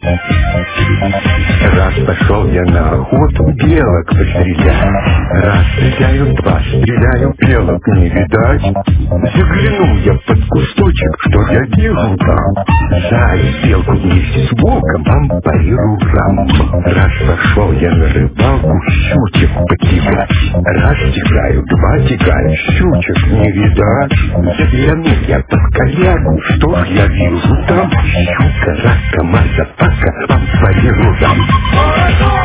Раз пошел я на охоту белок пострелять, раз стреляю, два стреляю, белок не видать. Заглянул я под кусточек, что я вижу там? Заяц белку вместе с волком бам-париру-рам. Раз пошел я на рыбалку щучек потягать, раз тягаю, два тягаю, щучек не видать. Заглянул я под корягу, что ж я вижу там? Щука, рака, мазапака, бам-париру-рам.